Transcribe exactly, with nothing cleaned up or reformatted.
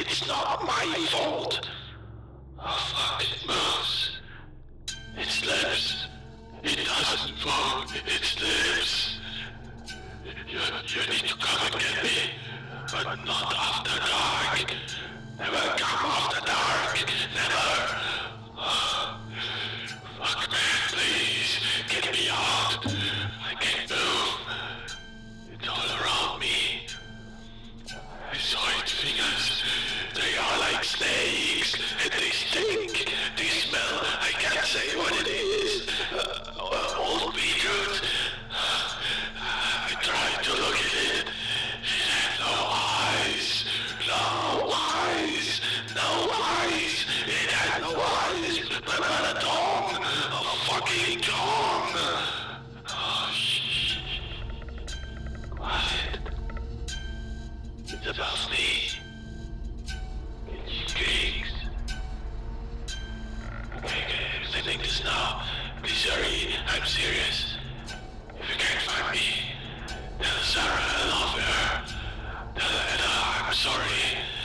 It's not my fault. Oh fuck, it moves. Its lips. It doesn't move. Its lips. You, you need to come and get me. But not after dark. Never come after dark. Never. Oh, fuck man, please. Get me out. I can't move. It's all around me. I saw its fingers. They are like snakes, and they stink. They smell. I can't say what it is. Uh, old beetroot. I tried to look at it. It had no eyes. No eyes. No eyes. It had no eyes, but not a tongue. A fucking tongue. Oh, shh. Quiet. It's about me. It shakes. Okay, okay, I'm saying this now. Please hurry, I'm serious. If you can't find me, tell Sarah I love her. Tell her I'm sorry.